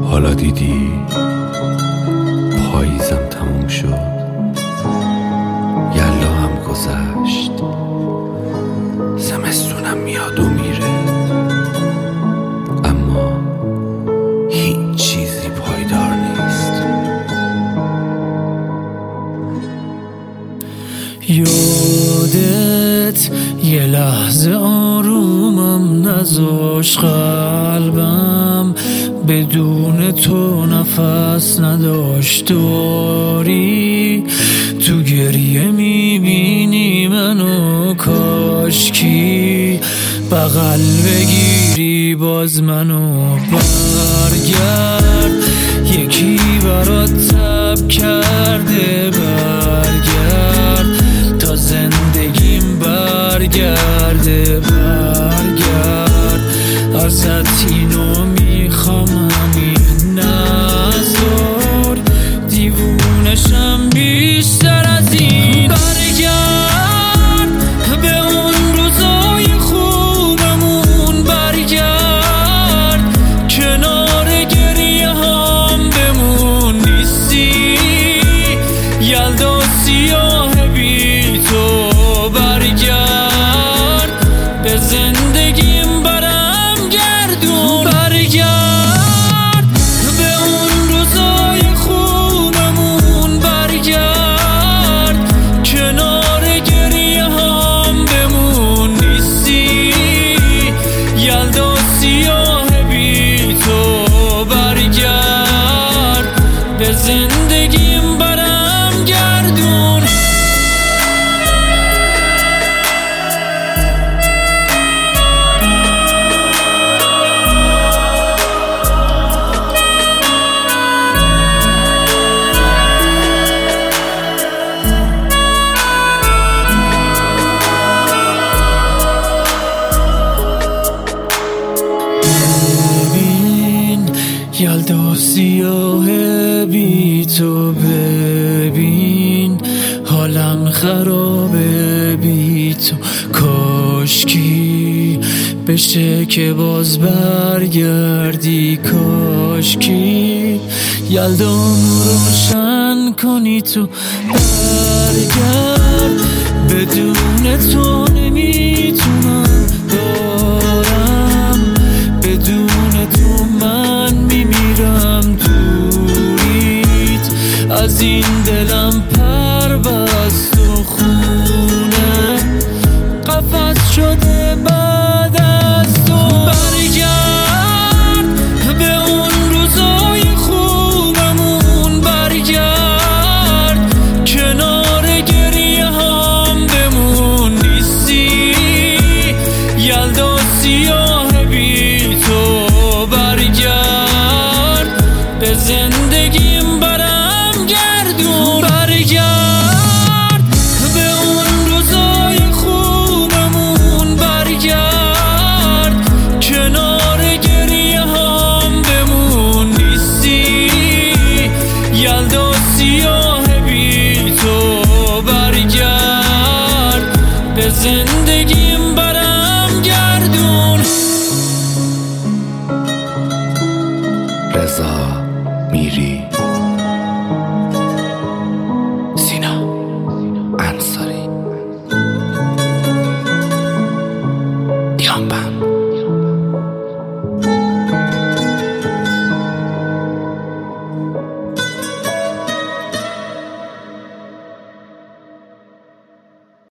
حالا دیدی پاییزم تموم شد، یلا هم گذشت، زمستونم میاد و میره، اما هیچ چیزی پایدار نیست. یادت یه لحظه آرومم نذاش، قلبم بدون تو نفس نداشت. داری تو گریه میبینی منو، کاشکی بغل بگیری باز منو. برگرد یکی برات تب کرده، برگرد تا زندگیم برگرده. برگرد ارزت اینو میخوام، همین نزار دیوونشم بیشتر از این. برگرد به اون روزای خوبمون، برگرد کنار گریه هم بمون. نیستی یلدا سیاه بی تو، برگرد به زندگیم برم گردون. برگرد به اون روزای خوبمون، برگرد کنار گریه هم بمون. نیستی یلدا سیاه بی تو، برگرد به زندگیم برم گردون. یلدا سیاه بی تو، ببین حالم خرابه بی تو. کاشکی بشه که باز برگردی، کاشکی یلدامو روشن کنی تو. برگرد بدون تو نمیتونم، دارم بدون تو من میمیرم. دوریت از این دلم پر بست و خونه قفس شده بعد از تو. برگرد به اون روزای خوبمون، برگرد کنار گریه هم بمون. نیستی یلدا سیاه